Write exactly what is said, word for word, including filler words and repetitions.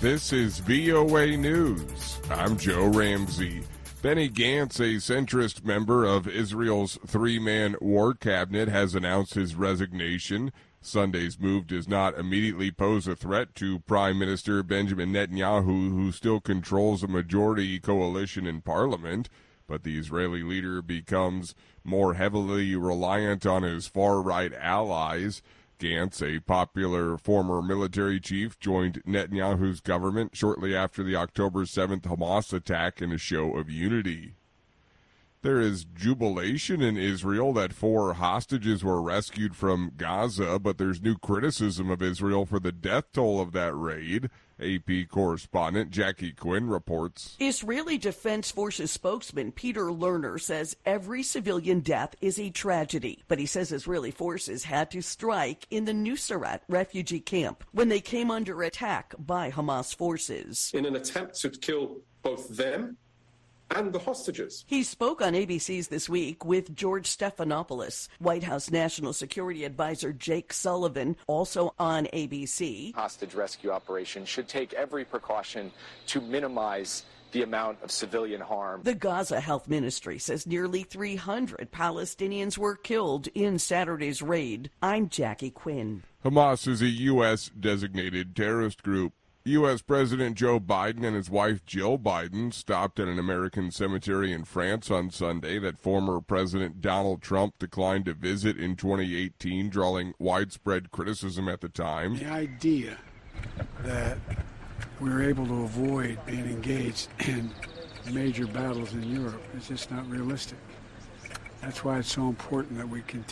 This is V O A News. I'm Joe Ramsey. Benny Gantz, a centrist member of Israel's three-man war cabinet, has announced his resignation. Sunday's move does not immediately pose a threat to Prime Minister Benjamin Netanyahu, who still controls a majority coalition in parliament. But the Israeli leader becomes more heavily reliant on his far-right allies. Gantz, a popular former military chief, joined Netanyahu's government shortly after the October seventh Hamas attack in a show of unity. There is jubilation in Israel that four hostages were rescued from Gaza, but there's new criticism of Israel for the death toll of that raid. A P correspondent Jackie Quinn reports. Israeli Defense Forces spokesman Peter Lerner says every civilian death is a tragedy, but he says Israeli forces had to strike in the Nuseirat refugee camp when they came under attack by Hamas forces. In an attempt to kill both them and the hostages. He spoke on A B C's This Week with George Stephanopoulos. White House National Security Advisor Jake Sullivan, also on A B C. Hostage rescue operation should take every precaution to minimize the amount of civilian harm. The Gaza Health Ministry says nearly three hundred Palestinians were killed in Saturday's raid. I'm Jackie Quinn. Hamas is a U S designated terrorist group. U S President Joe Biden and his wife Jill Biden stopped at an American cemetery in France on Sunday that former President Donald Trump declined to visit in twenty eighteen, drawing widespread criticism at the time. The idea that we were able to avoid being engaged in major battles in Europe is just not realistic. That's why it's so important that we continue